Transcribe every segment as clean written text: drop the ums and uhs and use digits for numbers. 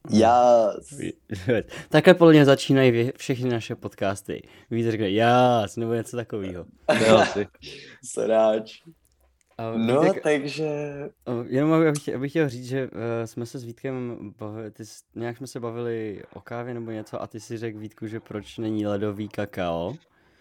Já... Takhle podle mě začínají všechny naše podcasty. Víte, řekne jás, nebo něco takového. Asi. Sráč. No, Vítek, takže... jenom abych chtěl říct, že jsme se s Vítkem bavili, nějak jsme se bavili o kávě nebo něco a ty si řekl, Vítku, že proč není ledový kakao.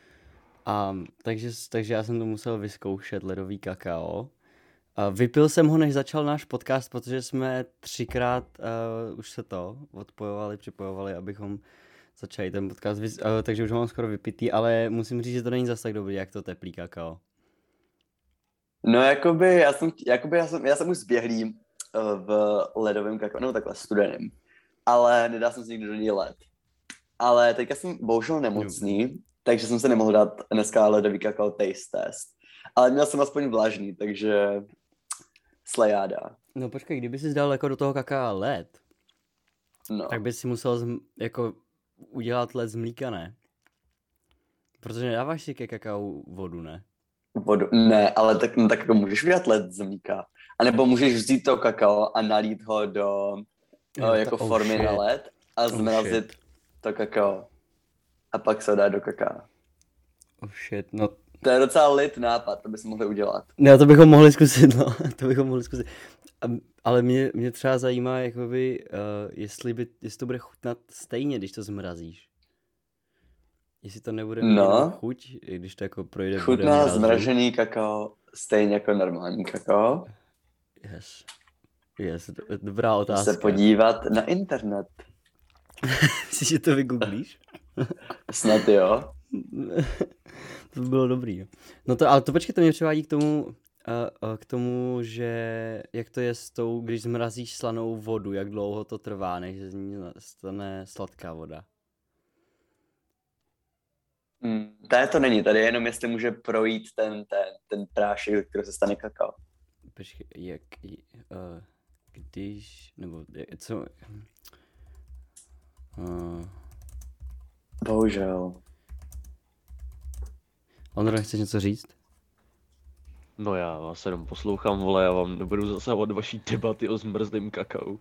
Takže já jsem to musel vyzkoušet, ledový kakao. Vypil jsem ho, než začal náš podcast, protože jsme 3krát už se to připojovali, abychom začali ten podcast, takže už ho mám skoro vypitý, ale musím říct, že to není zas tak dobrý, jak to teplý kakao. No, já jsem už zběhlý v ledovém kakao, no takhle studeném, ale nedal jsem si nikdy do něj led. Ale teďka jsem bohužel nemocný, takže jsem se nemohl dát dneska ledový kakao taste test. Ale měl jsem aspoň vlažný, takže slejáda. No počkej, kdyby jsi dal jako do toho kakaa led, No. tak bys si musel jako udělat led z mlíka, ne? Protože nedáváš si ke kakao vodu, ne? Vodu. Ne, ale tak jako můžeš udělat led z mlíka. A nebo můžeš vzít to kakao a nalít ho do jako formy na led a zmrazit to kakao. A pak se ho dá do kakaa. Oh shit, no. To je docela lit nápad, to bychom mohli udělat. Ne, to bychom mohli zkusit, no. Ale mě třeba zajímá, jakoby, jestli to bude chutnat stejně, když to zmrazíš. Jestli to nebude mít chuť, když to jako projde vodem. Chutná zmražený kakao stejně jako normální kakao. Yes, dobrá otázka. Se podívat na internet. Myslíš, že to vygooglíš? Snad jo. To by bylo dobrý. No to, ale to počkej, to mě přivádí k tomu, že jak to je s tou, když zmrazíš slanou vodu, jak dlouho to trvá, než z ní stane sladká voda. Tady to není, tady jenom jestli může projít ten prášek, který se stane kakao. Počkej, když, nebo co? Bohužel. Ondro, nechceš něco říct? No já vás jenom poslouchám, vole, já vám nebudu zasahovat vaší debaty o zmrzlém kakao.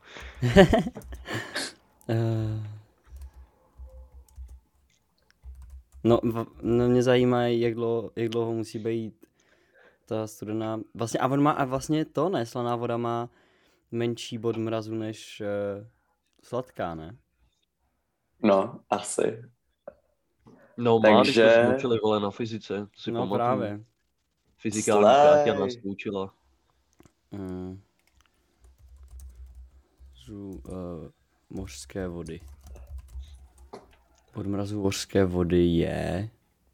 No mě zajímá, jak dlouho musí být ta studená, vlastně, a vlastně to ne, slaná voda má menší bod mrazu než sladká, ne? No, asi. No má, když jsme se učili, vole, na fyzice, to si pamatuju. Právě. Fyzikální práťa nás učila. Mořské vody. Bod mrazu mořské vody je...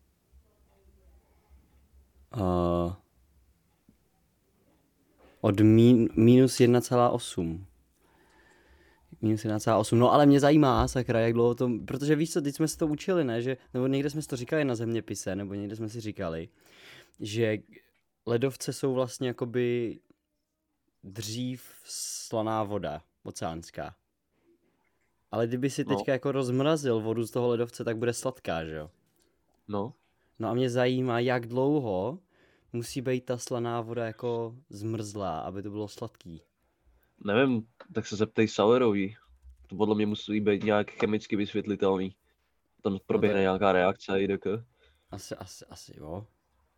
od minus 1,8. Minus 1,8. No ale mě zajímá, sakra, jak dlouho to... Protože víš co, teď jsme se to učili, ne? Že, nebo někde jsme si to říkali na zeměpise, nebo někde jsme si říkali, že ledovce jsou vlastně jakoby dřív slaná voda, oceánská. Ale kdyby si teďka jako rozmrazil vodu z toho ledovce, tak bude sladká, že jo? No. No a mě zajímá, jak dlouho musí být ta slaná voda jako zmrzlá, aby to bylo sladký. Nevím, tak se zeptej Sauerovi. To podle mě musí být nějak chemicky vysvětlitelný. Tam proběhne nějaká reakce i tak. Asi jo.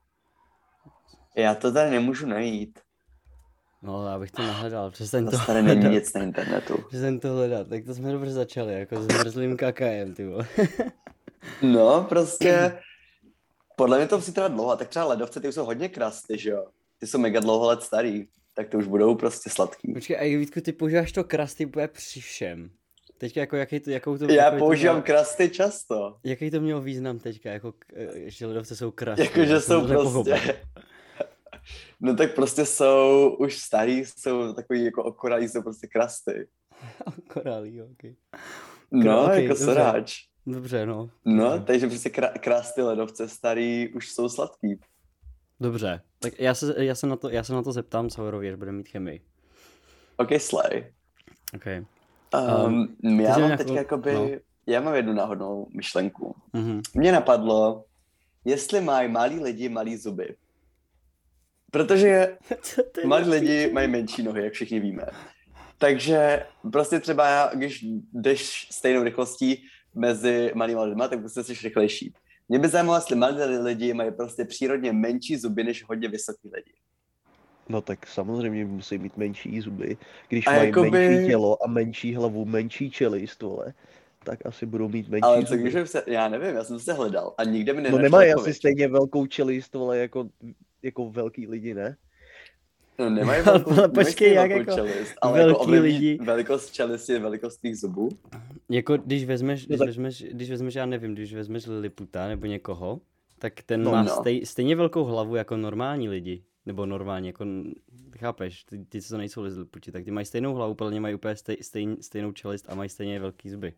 Já to tady nemůžu najít. No, já bych to nahledal, přestaň to tady není nic na internetu. Přestaň to hledat, tak to jsme dobře začali, jako s zmrzlým kakaem, ty vole. No, prostě, podle mě to musí trvat dlouho, tak třeba ledovce, ty už jsou hodně krasty, že jo? Ty jsou mega dlouho let starý, tak ty už budou prostě sladký. Počkej, a Vítku, ty používáš to krasty úplně při všem. Teďka jako Já používám krasty často. Jaký to mělo význam teďka, jako, že ledovce jsou krasty? Jakože jsou prostě... No tak prostě jsou už starý, jsou takový jako okoralí, jsou prostě krasty. Okoralí, okej. No, okay, jako sráč. Dobře, no. No, takže prostě krasty ledovce starý už jsou sladký. Dobře, tak já se na to zeptám Sauerovi, až bude mít chemii. Ok, slay. Okay. Já mám teďka jakoby, já mám jednu náhodnou myšlenku. Mně napadlo, jestli mají malí lidi malý zuby. Protože malí lidi mají menší nohy, jak všichni víme. Takže prostě třeba, když jdeš stejnou rychlostí mezi malými lidma, tak prostě jsi rychlejší. Mě by zajímalo, jestli malí lidi mají prostě přírodně menší zuby než hodně vysoký lidi. No tak samozřejmě musí mít menší zuby. Když A mají jakoby- menší tělo a menší hlavu, menší čelist, vole, tak asi budou mít menší Ale co zuby. když by se, já nevím, já jsem se hledal a nikde mi No nenašel nemají odpověď. asi stejně velkou čelist, vole, jako velký lidi, ne? No, nemají Ale velkou, nemají počkej, stejně jak velkou jako čelist, ale velký jako ovlivní lidi- velikost čelisti je velikost těch zubů. Jako když vezmeš, No tak- když vezmeš, já nevím, když vezmeš Liliputa nebo někoho, tak ten No, má no. stejně velkou hlavu jako normální lidi. Nebo normálně, jako, chápeš, ty co nejsou Liliputi, tak ty mají stejnou hlavu, podle mě mají úplně stejnou čelist a mají stejně velký zuby.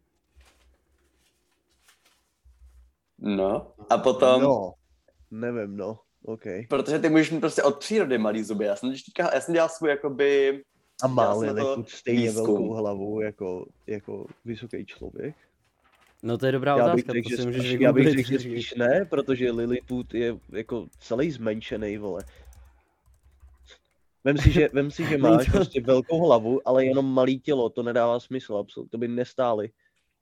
No, a potom, No, nevím, no, OK. protože ty můžeš mít prostě od přírody malý zuby. Já jsem dělal svůj jakoby, A má Já jsem na to Lilliput stejně výzkum. velkou hlavu jako vysoký člověk? No to je dobrá Já bych otázka, řekl, to si že můžeš spíš, já bych vygooglit. řekl, že spíš ne, protože Lilliput je jako celý zmenšený, vole. Vem si, že máš Není to- prostě velkou hlavu, ale jenom malý tělo, to nedává smysl, absolutně, to by nestáli.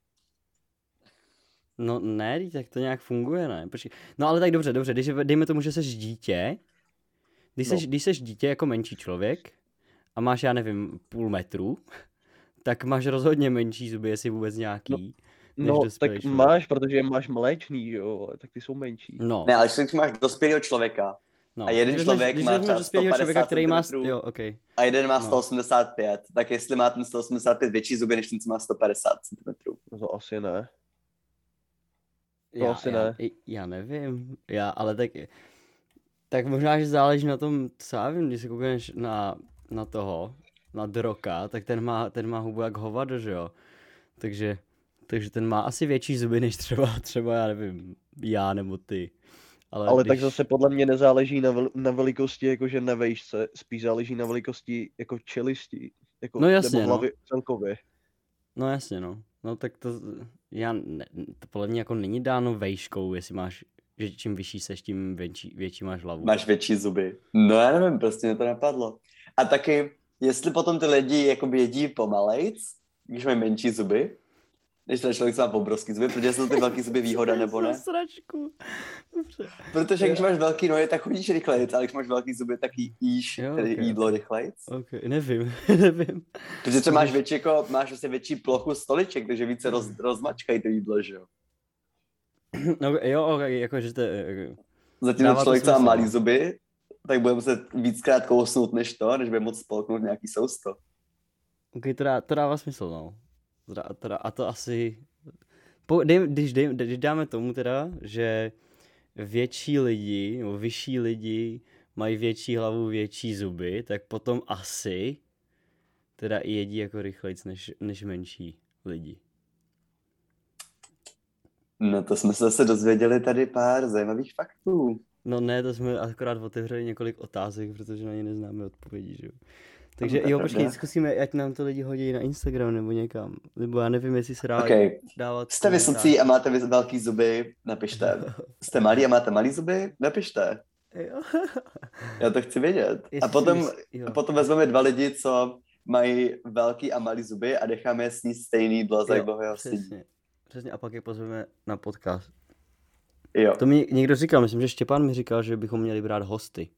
No ne, tak to nějak funguje, ne? Počkej. No ale tak dobře, když dejme tomu, že seš dítě, když seš dítě jako menší člověk a máš, já nevím, půl metru, tak máš rozhodně menší zuby, jestli vůbec nějaký. než No, dospělý tak člověk. máš, protože máš mléčný, že jo, tak ty jsou menší. No, ne, ale když máš dospělého člověka no. a jeden Když člověk když má vezmeš třeba dospělého 150 člověka, který má, centimetrů. jo, ok. a jeden má No. 185, tak jestli má ten 185 větší zuby, než ten, co má 150 cm. No to asi ne. Já, asi já, ne. já nevím, ale tak možná, že záleží na tom, co já vím, když se koukneš na toho, na Droka, tak ten má hubu jak hovado, že jo, takže ten má asi větší zuby, než třeba já nevím, já nebo ty. Ale tak zase podle mě nezáleží na velikosti jakože na vejšce, spíš záleží na velikosti jako čelisti, jako, No jasně, nebo hlavy celkově. No jasně, no tak to podle mě jako není dáno vejškou, jestli máš, že čím vyšší seš, tím větší máš hlavu. Máš větší zuby. No já nevím, prostě mě to napadlo. A taky, jestli potom ty lidi jakoby jedí pomalejc, když mají menší zuby, než ten člověk, co má obrovský zuby, protože jsou ty velký zuby výhoda nebo ne. Sračku. Dobře. Protože když máš velký nohy, tak chodíš rychleji, ale když máš velký zuby, tak jíš Jo, tedy ok. jídlo rychleji. Ok, nevím. Protože třeba máš větší, jako, máš vlastně větší plochu stoliček, takže více rozmačkají to jídlo, že jo. No, jo, ok, jakože to Zatím Dává ten to člověk, co má smysl, malý no. zuby, tak bude muset víckrát kousnout než bude moc spolknout nějaký sousto. ok, to dává smysl, no. A to asi... Když dáme tomu teda, že větší lidi, nebo vyšší lidi mají větší hlavu, větší zuby, tak potom asi teda i jedí jako rychlejc než menší lidi. No to jsme se zase dozvěděli tady pár zajímavých faktů. No ne, to jsme akorát otevřeli několik otázek, protože na ně neznáme odpovědi, že jo. Takže to je jo, pravda. počkej, zkusíme, ať nám to lidi hodí na Instagram nebo někam. Nebo já nevím, jestli se dá Okay. dávat... Jste vysocí a máte velký zuby, napište. Jste malí a máte malý zuby, napište. Jo. Já to chci vědět. A Jestli potom, jo. potom vezmeme dva lidi, co mají velký a malý zuby a necháme je sníst stejný jídlo, za jak dlouho je sedí. Přesně, a pak je pozveme na podcast. Jo. To mi někdo říkal, myslím, že Štěpán mi říkal, že bychom měli brát hosty.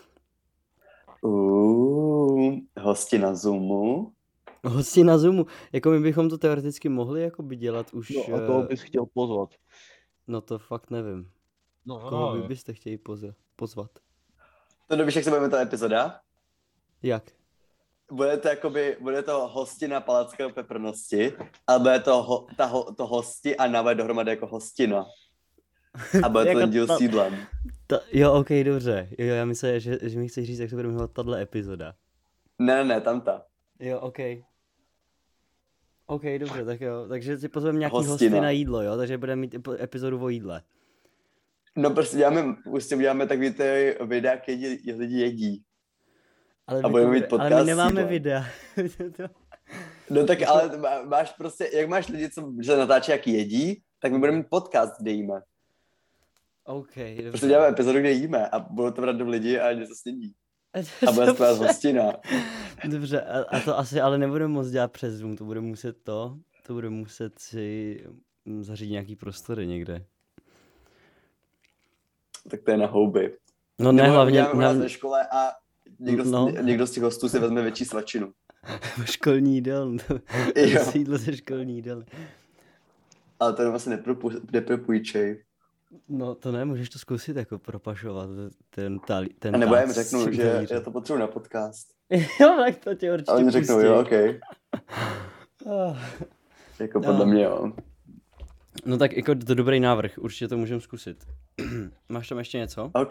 Hosti na Zoomu. Hosti na Zoomu, jako my bychom to teoreticky mohli jakoby dělat už... No a koho bys chtěl pozvat? No to fakt nevím. No, Koho vy byste chtěli pozvat? To nevíš, jak se budeme ta epizoda? Jak? Bude to hostina palackého peprnosti, ale bude to hosti a nové dohromady jako hostina. A bude to Jako ten díl s jídlem. Jo, ok, dobře. Jo, já myslím, že mi chceš říct, jak se bude jmenovat tahle epizoda. Ne, tamta. Jo, ok. Ok, dobře, tak jo. Takže si pozveme nějaký Hostina. hosty na jídlo, jo? Takže budeme mít epizodu o jídle. No prostě uděláme takový ty videa, jak lidi jedí. Ale, A budeme mít ale podcast my s nemáme jídlem. videa. No tak ale máš prostě, jak máš lidi, co se natáčí, jak jedí, tak my budeme mít podcast, kde jíme. ok, dobře. Prostě děláme epizodu, kde jíme a budou to random lidi a něco snědí. A bude to vás hostina. Dobře, a to asi ale nebude moc dělat přes Zoom, to bude muset si zařídit nějaký prostory někde. Tak to je na houby. No ne, hlavně ve škole a někdo z těch hostů si vezme větší svačinu. Školní jídelnu. Jo. Jídlo ze školní jídelny. Ale to vlastně nepropůjčej. No to ne, můžeš to zkusit jako propašovat, ten A nebo já jim tác řeknu, s že talířem. já to potřebuji na podcast. Jo, tak to tě určitě A oni řeknou, pustí. jo, okej. Ah. Jako podle mě, jo. No tak jako to dobrý návrh, určitě to můžeme zkusit. Máš tam ještě něco? OK.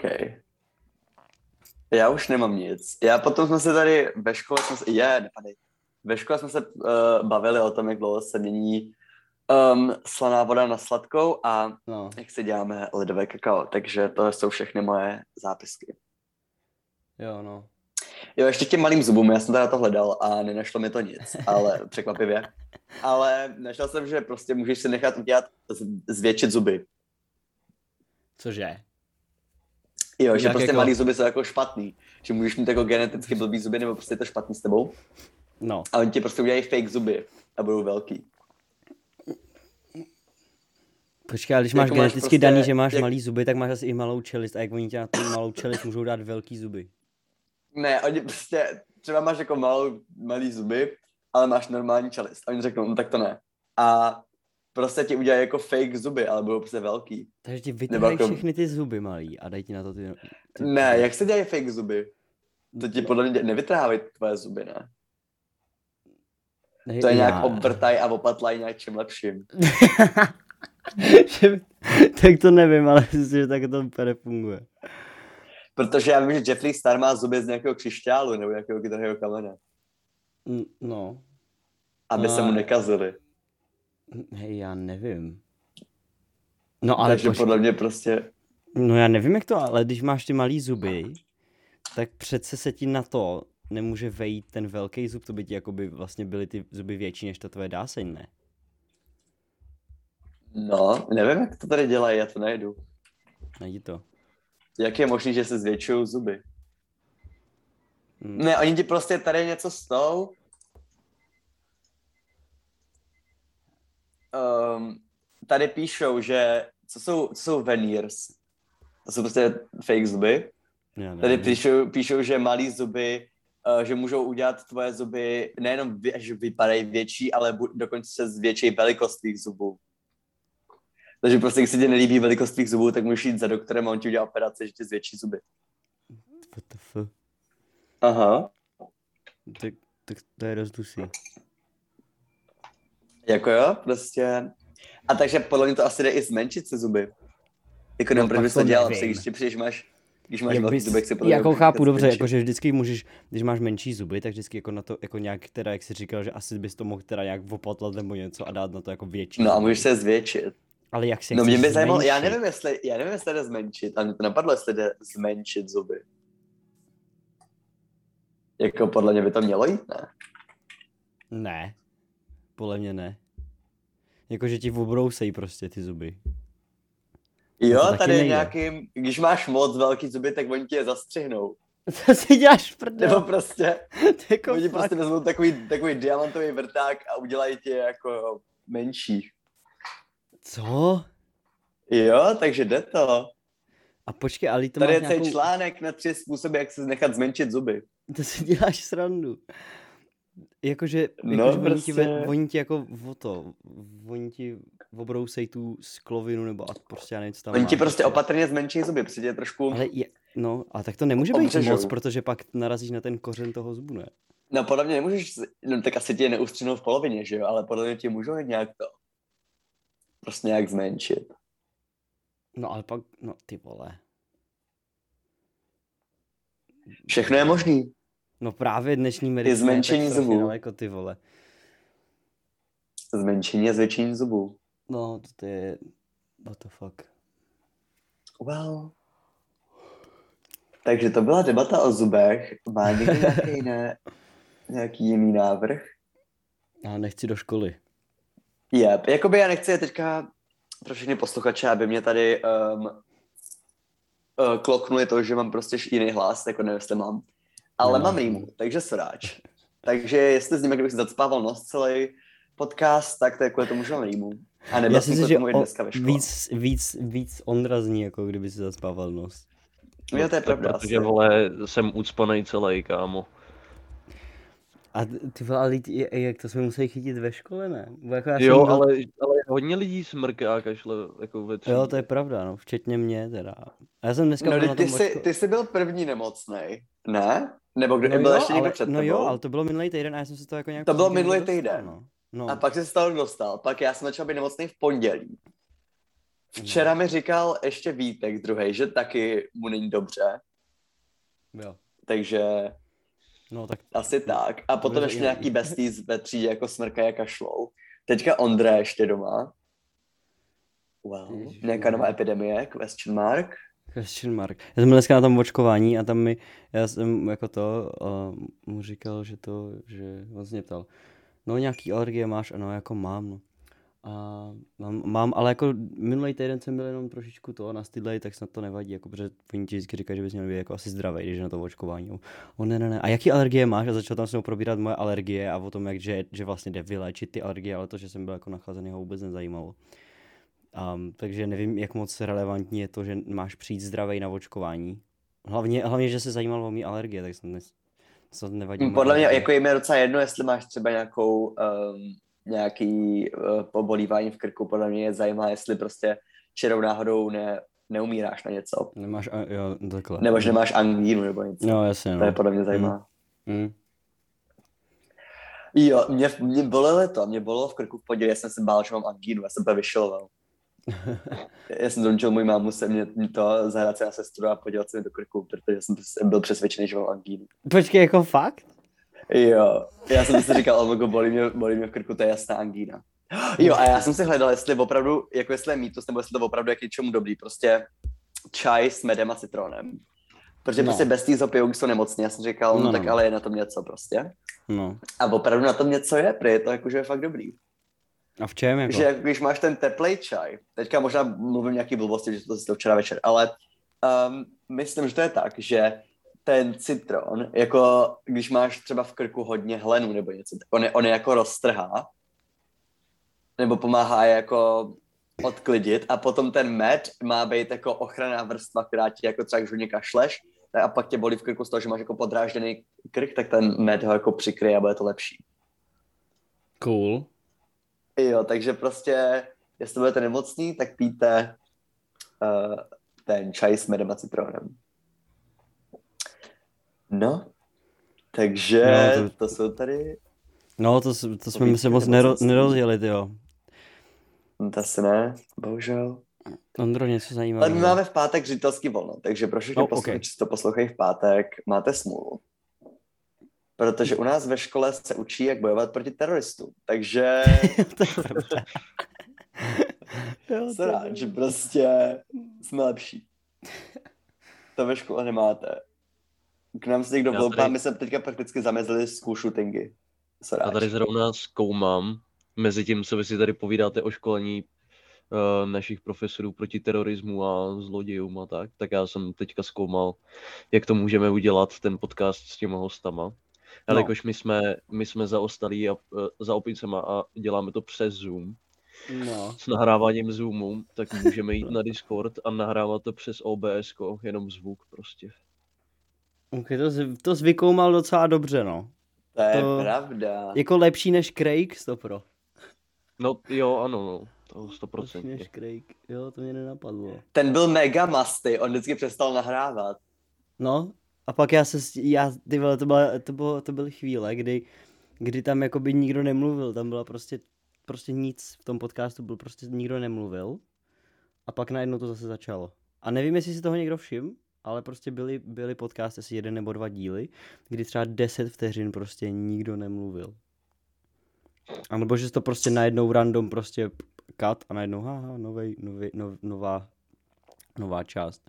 Já už nemám nic. Já potom jsme se tady ve škole, ve škole jsme se bavili o tom, jak dlouho se mění slaná voda na sladkou a No. jak si děláme ledové kakao. Takže to jsou všechny moje zápisky. Jo, no. Jo, ještě k těm malým zubům, já jsem teda to hledal a nenašlo mi to nic, ale překvapivě. Ale našel jsem, že prostě můžeš si nechat udělat zvětšit zuby. Cože? Jo, že Jak prostě jako? malý zuby jsou jako špatný. Že můžeš mít jako geneticky blbý zuby, nebo prostě je to špatný s tebou. No. A oni ti prostě udělají fake zuby a budou velký. Počkej, ale když máš Jako máš geneticky prostě- daný, že máš jak- malý zuby, tak máš asi i malou čelist. A jak oni ti na tu malou čelist můžou dát velký zuby. Ne, oni prostě, třeba máš jako malý zuby, ale máš normální čelist. A oni řeknou, no tak to ne. A prostě ti udělají jako fake zuby, ale budou prostě velký. Takže ti vytrhají jako- všechny ty zuby malý a dají ti na to ty... Ne, jak se dělají fake zuby? To ti podle mě nevytrávají tvoje zuby, ne? To je nějak obvrtaj a opatlají nějak čím lepším. Tak to nevím, ale myslím, že tak to úplně nefunguje. Protože já vím, že Jeffree Star má zuby z nějakého křišťálu nebo nějakého drahého kamene. No. Aby se mu nekazily. Hej, já nevím. No ale Takže podle mě prostě... No já nevím jak to, ale když máš ty malý zuby, tak přece se ti na to nemůže vejít ten velký zub, to by ti jako by vlastně byly ty zuby větší než ta tvoje dáseň, ne? No, nevím, jak to tady dělají, já to najdu. Najdi to. Jak je možný, že se zvětšují zuby? Hm. Ne, oni ti prostě tady něco stou. Tady píšou, že co jsou veneers? To jsou prostě fake zuby. Já nevím. Tady píšou, že malý zuby, že můžou udělat tvoje zuby nejenom že vypadají větší, ale dokonce se zvětší velikost tvých zubů. Takže prostě, když se ti nelíbí velikost tvých zubů, tak můžeš jít za doktorem a on ti udělá operaci, že ti zvětší zuby. WTF. Aha. Tak to je dost dusí. Jako jo, prostě. A takže podle mě to asi jde i zmenšit se zuby. Jako No, nevím, proč pak bys to to dělal, nevím. protože když ti přijdeš, když máš velký zubek, si podle jako mě chápu můžeš dobře, zmenšit. jakože vždycky můžeš, když máš menší zuby, tak vždycky jako na to, jako nějak teda, jak jsi říkal, že asi bys to mohl teda nějak opatlat nebo něco a dát na to jako větší No a zuby. můžeš se zvětšit. Ale jak se No mě by chceš zajímalo, já zmenšit? nevím, jestli jde zmenšit, ale mě to napadlo, jestli jde zmenšit zuby. Jako podle mě by to mělo jít, ne? Ne. Podle mě ne. Jakože ti obrousejí prostě ty zuby. Jo, to taky tady je nejde. nějaký, když máš moc velký zuby, tak oni ti je zastřihnou. Co si děláš prdel? Nebo prostě, To jako oni fakt. prostě vezmou takový diamantový vrták a udělají ti jako menší. Co? Jo, takže jde to. A počkej, ale to Tady máš je celý nějakou... článek na 3 způsoby, jak se nechat zmenšit zuby. To si děláš srandu. Jakože No, oni ti jako oni ti obrousej tu sklovinu nebo a prostě já nevím, co tam Oni máš, ti prostě opatrně zmenší zuby, přijde trošku... Ale no, a tak to nemůže být Obřežou. moc, protože pak narazíš na ten kořen toho zubu, ne? No podle mě nemůžeš, no tak asi ti je neustřenou v polovině, že jo, ale podle mě ti můžou nějak to prostě nějak zmenšit. No ale pak, no ty vole. Všechno je možný. No právě dnešní medicína zmenšení tak strašně zubů. daleko, ty vole. Zmenšení a zvětšení zubů. No, to je, what the fuck. Well. Takže to byla debata o zubech. Má někdo nějaký jiný návrh? Já nechci do školy. Yep. Jakoby já nechci teďka pro všechny posluchače, aby mě tady kloknuli to, že mám prostě jiný hlas, jako nevím, jestli mám. ale Nemáš, mám rýmu, takže soráč. Takže jestli s ním kdybych si zacpával nos celý podcast, tak to je kvůli tomu, že mám rýmu. A nebyl Já jsem si kvůli že tomu i dneska ve škole. víc Ondra zní, jako kdyby si zaspával nos. Jo, to je tak pravda. protože, asi. vole, jsem ucpanej celý, kámo. A ty vole, ale jak to jsme museli chytit ve škole, ne? Bo jako já Jo, jsem byl... ale hodně lidí smrká kašle jako ve třídě. Jo, to je pravda, no, včetně mě teda. A já jsem dneska No, byl na tom ty jsi byl první nemocnej, ne? Nebo kdy no byl jo, ještě někdo před no tebou? jo, ale to bylo minulý týden a já jsem se to jako nějak... To bylo prostě minulý nedostal, týden. No. A pak jsi se z toho dostal. Pak já jsem začal být nemocný v pondělí. Včera mi říkal ještě Vítek druhej, že taky mu není dobře. Jo. Takže No tak... asi tak. A potom Dobře, ještě jo. nějaký besties ve třídě jako smrkají a kašlou. Teďka Ondra ještě doma. Well, Ježišmarja. nějaká nová epidemie, question mark. Question mark. Já jsem byl dneska na tom očkování a tam já jsem jako to, mu říkal, že on se mě ptal, no nějaký alergie máš? A no jako mám, no. A mám, ale jako minulý týden jsem byl jenom trošičku nastydlej, tak snad to nevadí, jako, protože oni ti vždycky říkají, že bys měl být jako asi zdravý, když je na to očkování. On ne. A jaký alergie máš? A začal tam se mnou probírat moje alergie a o tom, že vlastně jde vyléčit ty alergie, ale to, že jsem byl jako nachlazený, ho vůbec nezajímalo. Takže nevím, jak moc relevantní je to, že máš přijít zdravej na očkování. Hlavně, že se zajímal o mý alergie, tak snad nevadí. moje Podle mě alergie. jako jim je docela jedno, jestli máš třeba nějaký pobolívání v krku, podle mě je zajímá, jestli prostě čirou náhodou neumíráš na něco. Nemáš, jo, takhle. Nebo že nemáš angínu nebo něco. No, jasně, no. To je podle mě zajímá. Mm. Jo, mě bolelo v krku v pondělí, já jsem se bál, že mám angínu, já jsem to vyšiloval. Já jsem dončil můj mámu se mě to zahrát se na sestru a podívat se mi do krku, protože jsem byl přesvědčený, že mám angínu. Počkej, jako fakt? Jo, já jsem si říkal, albo bolí mě v krku, to je jasná angína. Jo, a já jsem si hledal, jestli opravdu, jako jestli je mýtus, nebo jestli to opravdu je k něčemu dobrý, prostě čaj s medem a citronem. Protože prostě bez té zopijou jsou nemocní, já jsem říkal, no tak ale je na tom něco prostě. No. A opravdu na tom něco je, protože je to jakože je fakt dobrý. A v čem jako? Že když máš ten teplej čaj, teďka možná mluvím nějaký blbosti, že to včera večer, ale myslím, že to je tak, že ten citron, jako když máš třeba v krku hodně hlenu nebo něco, on je jako roztrhá, nebo pomáhá jako odklidit a potom ten med má být jako ochranná vrstva, která ti jako třeba, když hodně kašleš a pak tě bolí v krku z toho, že máš jako podrážděný krk, tak ten med ho jako přikryje a bude to lepší. Cool. Jo, takže prostě, jestli budete nemocný, tak pijte ten čaj s medem a citronem. No, takže no, to jsou tady... No, to jsme se moc nerozjeli, jo. To asi ne, bohužel. Ondro, něco zajímavého. Ale my máme v pátek ředitelský volno, takže pro všechny posluchači, co to poslouchají v pátek, máte smůlu. Protože u nás ve škole se učí, jak bojovat proti teroristům, takže... To je pravda. Jsem rád, že prostě jsme lepší. To ve škole nemáte. K nám se někdo vloupá, my jsme teďka prakticky zamezili school shootingy. Já tady zrovna zkoumám, mezi tím, co vy si tady povídáte o školení našich profesorů proti terorismu a zlodějům a tak já jsem teďka zkoumal, jak to můžeme udělat, ten podcast s těma hostama. Ale jakož my jsme zaostalí za opicema a děláme to přes Zoom, s nahráváním Zoomu, tak můžeme jít na Discord a nahrávat to přes OBS, jenom zvuk prostě. Ok, to zvykoumal docela dobře, no. To je pravda. Jako lepší než Craig, 100%. No jo, ano, no. To 100%. Lepší než Craig, jo, to mě nenapadlo. Ten byl mega masty, on vždycky přestal nahrávat. No, a pak ty vole, to byly chvíle, kdy tam jakoby nikdo nemluvil, tam byla prostě nic v tom podcastu, byl prostě nikdo nemluvil a pak najednou to zase začalo. A nevím, jestli si toho někdo všiml, ale prostě byly podcasty, asi 1 nebo 2 díly, kdy třeba 10 vteřin prostě nikdo nemluvil. A nebo že to prostě najednou random prostě cut a najednou nová část.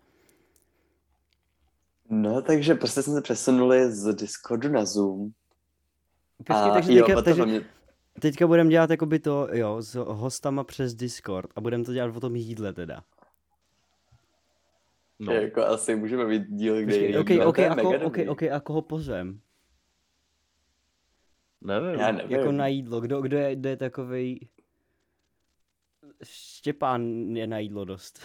No, takže prostě jsme se přesunuli z Discordu na Zoom. Počkej, takže teďka budeme dělat jakoby to, jo, s hostama přes Discord a budeme to dělat o tom jídle teda. No, Jako asi můžeme mít díl, kde je Počkej, jídlo. ok, To je mega dobrý. a koho pozvem? nevím. Já nevím. Jako na jídlo, kdo je takovej... Štěpán je na jídlo dost.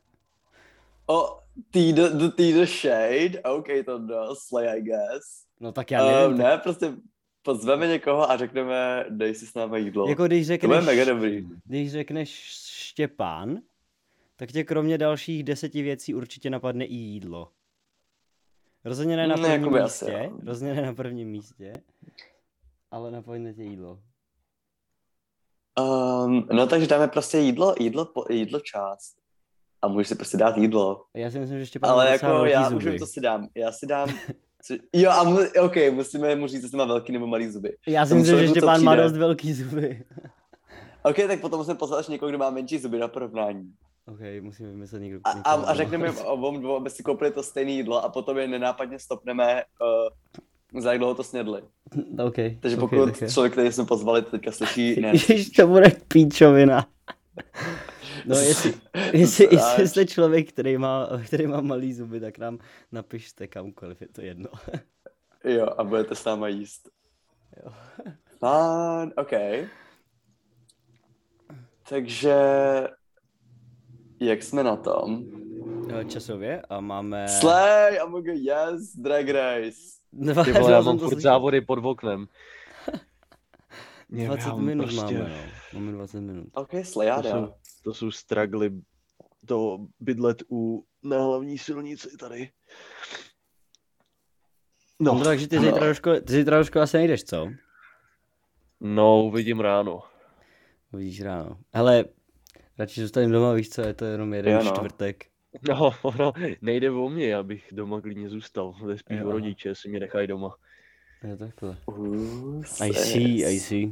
The shade? OK, to slay, I guess. No tak já nevím. Ne, prostě pozveme někoho a řekneme, dej si s námi jídlo. Jako To bude mega dobrý. když řekneš Štěpán, tak tě kromě dalších 10 věcí určitě napadne i jídlo. Rozhodně ne na prvním jakoby asi místě, jo. rozhodně ne na prvním místě, ale napadne tě jídlo. No takže dáme prostě jídlo část. A můžeš si prostě dát jídlo. Já si myslím, že Štěpán má Ale docela jako velký já zuby. můžu, to si dám. Já si dám... Jo, a OK, musíme mu říct, jestli má velký nebo malý zuby. Já si Tomu myslím, že člověku to Štěpán má přijde. dost velký zuby. OK, tak potom musíme pozvat až někoho, kdo má menší zuby na porovnání. Ok, musíme vymyslet někdo. A řekneme obom dvou, aby si koupili to stejné jídlo a potom je nenápadně stopneme, za jak dlouho to snědli. Ok. Takže ok, pokud tak člověk, který jsme pozvali, teďka slyší, ne. Ježiš, to bude píčovina. No, jestli jste člověk, který má malý zuby, tak nám napište kamkoliv, je to jedno. Jo, a budete s náma jíst. Jo. Fun, OK. Takže, jak jsme na tom? Časově a máme... Slay, Among Us, yes, Drag Race. Ty vole, já mám furt závody pod oknem. 20 minut máme, no. Máme 20 minut. OK, Slay, já dám. To jsou struggly to bydlet na hlavní silnici tady. No, takže ty zítra do školy asi nejdeš, co? No, uvidím ráno. Uvidíš ráno. Hele, radši zůstaním doma, víš co, je to jenom jeden čtvrtek. No, nejde o mě, abych doma klidně zůstal. To je spíš o rodiče, si mě nechají doma. Jo, takhle. I I see.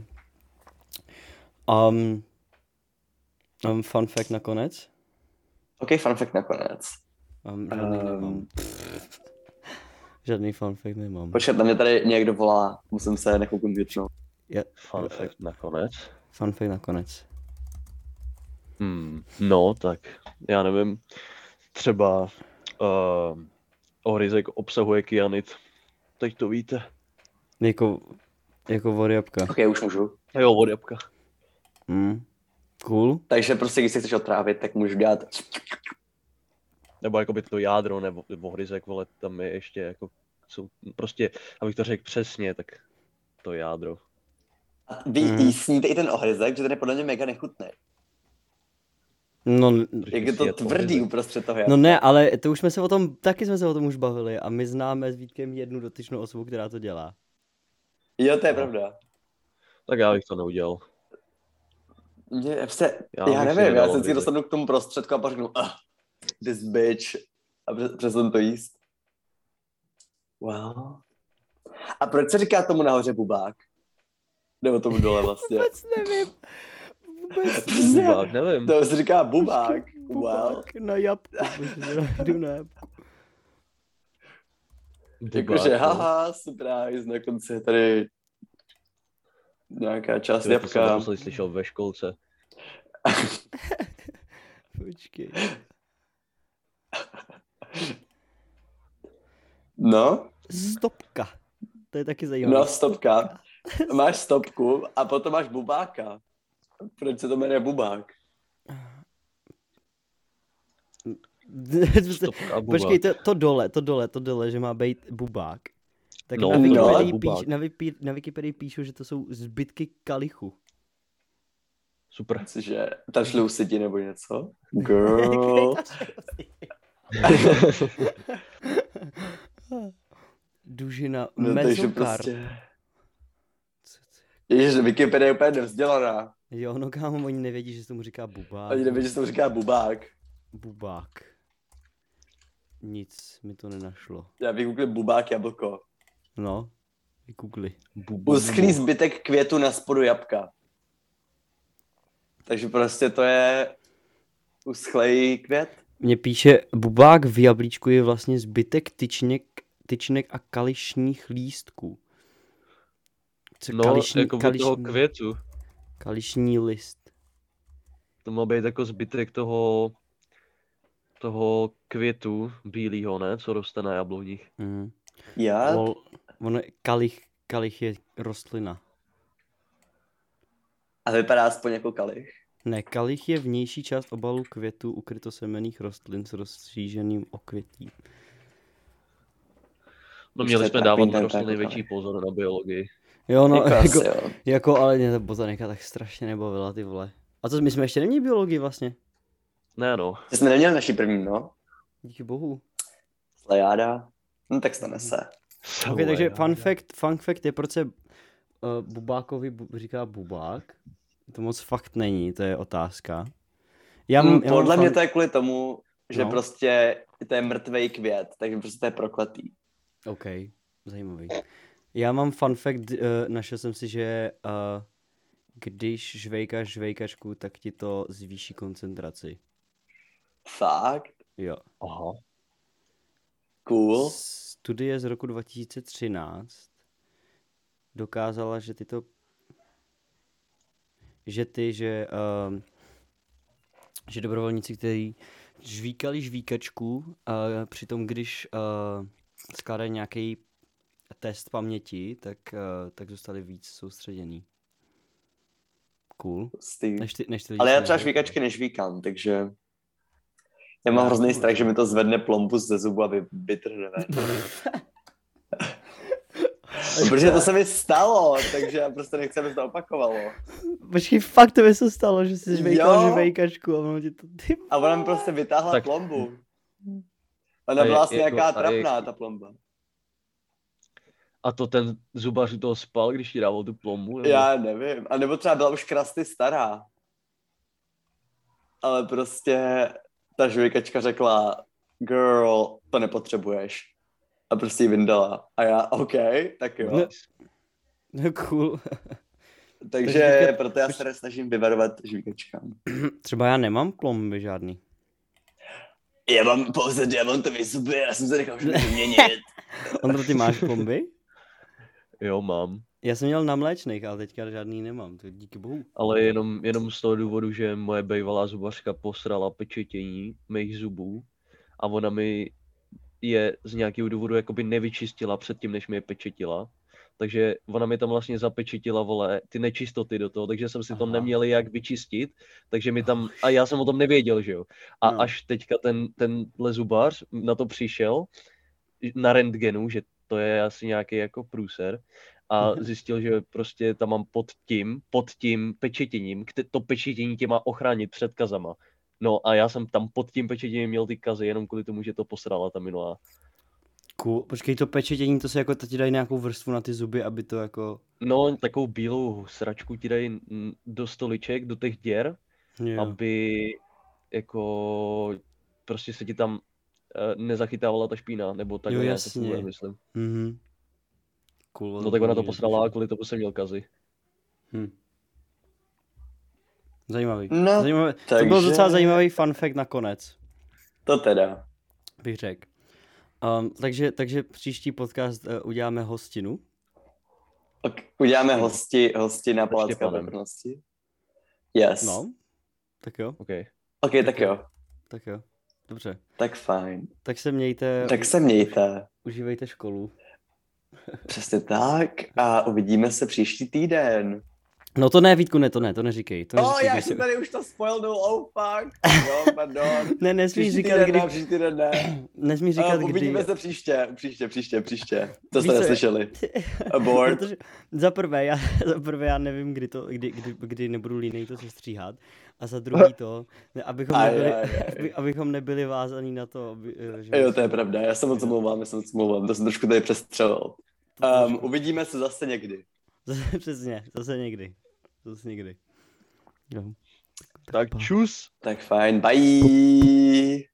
Fun fact nakonec. OK, fun fact nakonec. Žádný nemám. Žádný fun fact nemám. Počkat, na mě tady někdo volá, musím se nechouknout většinou. Fun fact nakonec. Fun fact nakonec. No, tak já nevím. Třeba oryzek obsahuje kyanid. Teď to víte. Jako od jabka. OK, už můžu. Jo, od jabka. Cool. Takže prostě, když se chceš otrávit, tak můžu dělat... Nebo jakoby to jádro, nebo oryzek, vole, tam je ještě jako... Jsou prostě, abych to řekl přesně, tak to jádro. A vy sníte i ten ohryzek, že ten je podle mě mega nechutný. No, jak je to tvrdý uprostřed toho. No ne, ale to už jsme se o tom už bavili a my známe s Vítkem jednu dotyčnou osobu, která to dělá. Jo, to je pravda. Tak já bych to neudělal. Já nevím, já se vždycky dostanu k tomu prostředku a pak řeknu this bitch a přesunu to jíst. Wow. A proč se říká tomu nahoře bubák? Nebo tomu dole vlastně? Vůbec nevím. Bubák, nevím. To se říká bubák. Bubák na jabku. Jdu na jabku. Jakože haha, surprise, na konci je tady nějaká část jabka. To jsem slyšel ve školce. Počkej. No? Stopka. To je taky zajímavé. No, stopka. Máš stopku a potom máš bubáka. Proč se to jmenuje bubák? Stopka, bubák. Počkej, to dole, že má být bubák. Tak no, na Wikipedii píšu, že to jsou zbytky kalichu. Super. Cože, tam šli usidi nebo něco? Girl. Dužina no, mezokar. Prostě... Ježiš, Wikipedia je úplně nevzdělaná. Jo, no kámo, oni nevědí, že se tomu říká bubák. Oni nevědí, že se tomu říká bubák. Bubák. Nic mi to nenašlo. Já vygooglím bubák jablko. No, vygoogli. Uschlý zbytek květu na spodu jabka. Takže prostě to je uschlej květ. Mně píše, bubák v jablíčku je vlastně zbytek tyčinek a kališních lístků. Jako toho květu. Kališní list. To má být jako zbytek toho toho květu bílýho, ne? Co roste na jabloních. Já? Ono, kalich je rostlina. A vypadá aspoň jako kalich. Ne, kalich je vnější část obalu květu ukrytosemenných rostlin s rozšířeným okvětím. No měli jsme dávat na rostliny jako větší pozor na biologii. Jo, no, Jako ale mě ta botanika tak strašně nebavila, ty vole. A to my jsme ještě neměli biologii vlastně. Ne, no. Ty jsme neměli naši první, no. Díky bohu. Slejáda. No tak stane se. Ok, takže fun fact je, proč se Bubákovi říká Bubák. To moc fakt není, to je otázka. Podle mě to je kvůli tomu, že prostě to je mrtvej květ, takže prostě to je prokletý. OK, zajímavý. Já mám fun fact, našel jsem si, že když žvejkáš žvejkačku, tak ti to zvýší koncentraci. Fakt? Jo. Aha. Cool. Studie z roku 2013 dokázala, že dobrovolníci, kteří žvíkali žvíkačku, přitom když skládají nějaký test paměti, tak zůstali víc soustředěný. Cool. Než ty ale já třeba žvíkačky nežvíkám, takže já mám hrozný strach, že mi to zvedne plombu ze zubu a vytrhne. Protože to se mi stalo, takže já prostě nechci, aby se to opakovalo. Počkej, fakt to by se stalo, že jsi žvejkal žvejkačku a ono ti to... A ona mi prostě vytáhla plombu. Ona byla vlastně nějaká trapná, ta plomba. A to ten zubař u toho spal, když ti dával tu plombu? Nebo? Já nevím. A nebo třeba byla už krasty stará. Ale prostě ta žvejkačka řekla, girl, to nepotřebuješ. A prostě ji vyndala. A já, OK, tak jo. No cool. Takže proto já se snažím vyvarovat žvíkačkám. Třeba já nemám plomby žádný. Já mám pouze diamantové zuby, já jsem se nechal všechno vyměnit. Ondro, ty máš plomby? Jo, mám. Já jsem měl na mléčných, ale teďka žádný nemám, to díky bohu. Ale jenom z toho důvodu, že moje bývalá zubařka posrala pečetění mých zubů a ona mi je z nějakého důvodu jakoby nevyčistila předtím, než mi je pečetila. Takže ona mi tam vlastně zapečetila, vole, ty nečistoty do toho, takže jsem si to neměl jak vyčistit, takže mi tam, a já jsem o tom nevěděl, že jo. A až teďka tenhle zubař na to přišel, na rentgenu, že to je asi nějaký jako průser, a zjistil, že prostě tam mám pod tím pečetěním, to pečetění tě má ochránit před kazama. No a já jsem tam pod tím pečetěním měl ty kazy, jenom kvůli tomu, že to posrala ta minulá. Cool. Počkej, to pečetění, to se jako ti dají nějakou vrstvu na ty zuby, aby to jako... No, takovou bílou sračku ti dají do stoliček, do těch děr, aby jako prostě se ti tam nezachytávala ta špína, nebo tak nějak to funguje, myslím. Cool, no tak ona to posrala a kvůli tomu jsem měl kazy. Zajímavý. No, takže... To byl docela zajímavý fun fact nakonec. To teda. Bych řekl. Takže příští podcast uděláme hostinu. Uděláme hosti na Palácka Vrchnosti. Yes. No, tak jo. OK, tak jo. Tak jo, dobře. Tak fajn. Tak se mějte. Užívejte školu. Přesně tak a uvidíme se příští týden. No to ne, Vítku, to neříkej. Já jsem tady už to spoilnul, fuck. Jo, pardon. Ne, nesmíš říkat, kdy... Příští týden ne. Nesmíš říkat, kdy... Uvidíme se příště. To jste neslyšeli. Abort. Protože za prvé já nevím, kdy nebudu línej to sestříhat. A za druhý to, abychom nebyli vázaní na to, že... Jo, to je pravda, já jsem moc omlouvám, to jsem trošku tady přestřelil. Uvidíme se zase někdy. Přesně, zase někdy. Jo. Tak čus. Tak fajn, bye.